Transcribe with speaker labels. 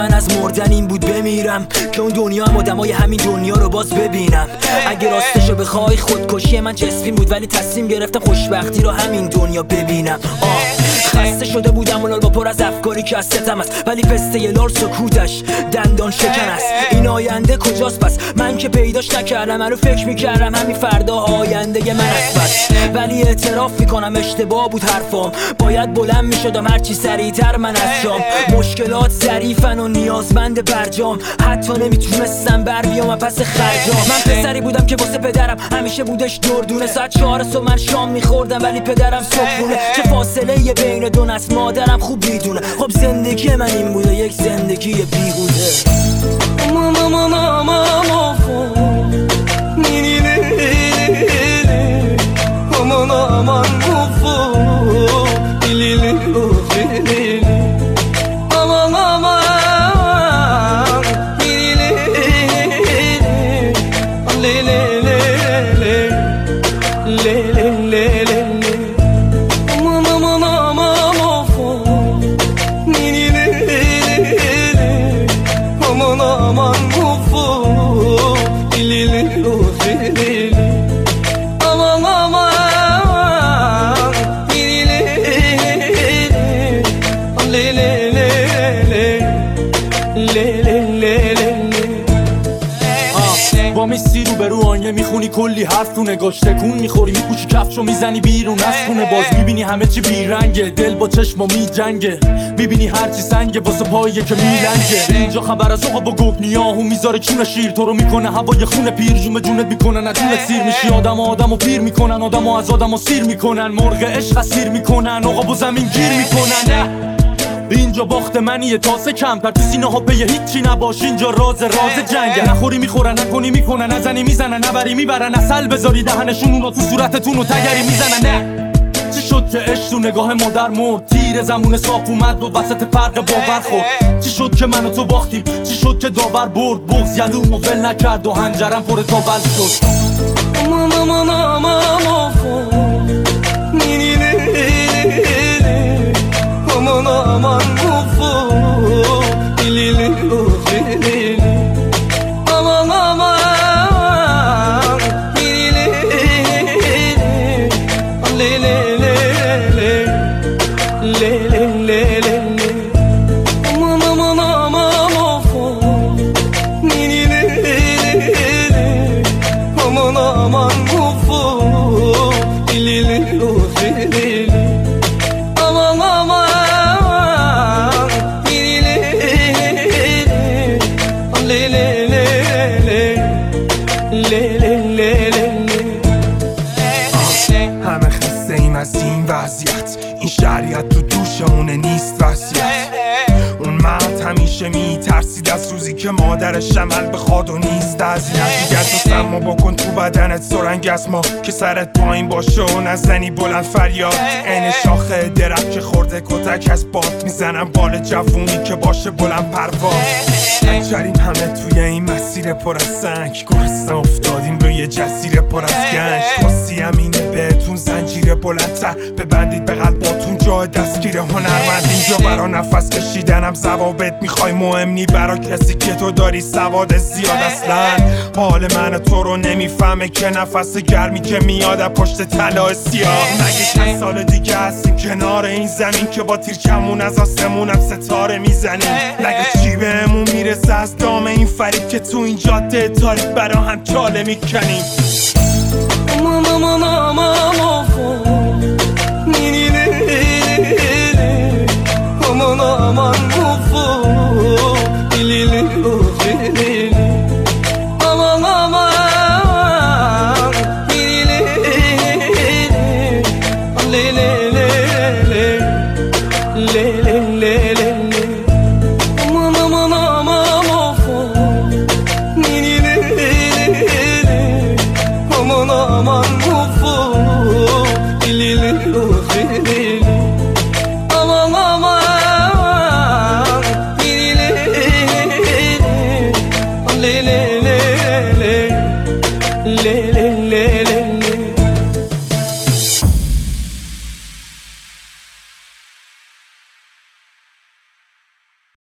Speaker 1: من از مردن این بود بمیرم که اون دنیا هم آدمای همین دنیا رو باز ببینم. اگه راستشو بخوای خودکشی من جسمین بود، ولی تصمیم گرفتم خوشبختی رو همین دنیا ببینم. خسته شده بودم و با پر از افکاری که از ستم است، ولی پسته یه لار سکوتش دندان شکن است. این آینده کجاست پس؟ من که پیداش نکردم، منو فکر میکردم همین فردا آینده من است بس. ولی اعتراف میکنم اشتباه بود حرفام، باید بلند میشدم هرچی سریعتر من از جام. مشکلات ظریفن و نیازمند برجام، حتی نمیتونستم بر بیام پس خرجام. من پسری بودم که واسه پدرم همیشه بودش دردونه، ساعت 4 صبح من شام میخوردم ولی پدرم صبحونه. چه فاصله یه بین دو نسل مادرم خوب میدونه. خب زندگی من این بوده، یک زندگی بیهوده.
Speaker 2: با میسی رو برو آینه میخونی کلی حرف تو نگاش تکون میخوری، میپوشی کفشو میزنی بیرون از خونه، باز میبینی همه چی بیرنگه، دل با چشما میجنگه، میبینی هرچی سنگه واسه پاییه که میلنگه. اینجا خبر از آقا با گوگنیاهو میذاره چون شیر، تو رو میکنه هوای خونه پیر، جون به جونت میکنه ندونت سیر میشی. آدمو پیر میکنن، آدمو از آدمو سیر میکنن، مرغ عشق اسیر میکنن، آقا با زمین گیر میکنن. اینجا باخت منیه تاسه کمتر، تو سینه ها پی هیچی نباش، اینجا راز جنگه. نخوری میخورن، نکنی میکنن، نزنی میزنن، نبری میبرن، اصل بذاری دهنشون اونو تو صورتتون و تگری میزنن. نه چی شد که عشق تو نگاه مادر مرد، تیر زمون صاف اومد و وسط فرق باور خورد. چی شد که من و تو باختیم، چی شد که داور برد، بغض یلومو ول نکرد و هنجرم پر تاول شد.
Speaker 3: همه خسته ایم از این وضعیت، این شریعت تو دوشمونه نیست وصیت. اون مرد همیشه میترسید از روزی که مادرش عمل بخواد و نیست اذیت. دیگر تو سما بکن تو بدنت سرنگ از ما که سرت پایین باشه و نزنی بلند فریاد. عین شاخه درخت که خورده کتک از باد، میزنم بال جوونی که باشه بلند پرواز. نگذاریم همه توی این مسیر پر از سنگ، گرسنه افتادیم روی جزیره پر از گنج. توصیم اینه بهتون زنجیر بلندتر ببندید به قلباتون، جای دستگیر هنرمند. اینجا برا نفس کشیدنم ضوابط میخوای، مهم نی برا کسی که تو داری سواد زیاد. اصلا حال من تو رو نمیفهمه که نفس گرمی که میاد از پشت طلای سیاه. مگه چند سال دیگه هستیم کنار این زمین که با تیر کمون از آسمونم ستاره میزنیم؟ مگه چی بهمون میرسه از دام این فریب که تو این جاده تاریک برا هم چاله میکنیم؟
Speaker 4: le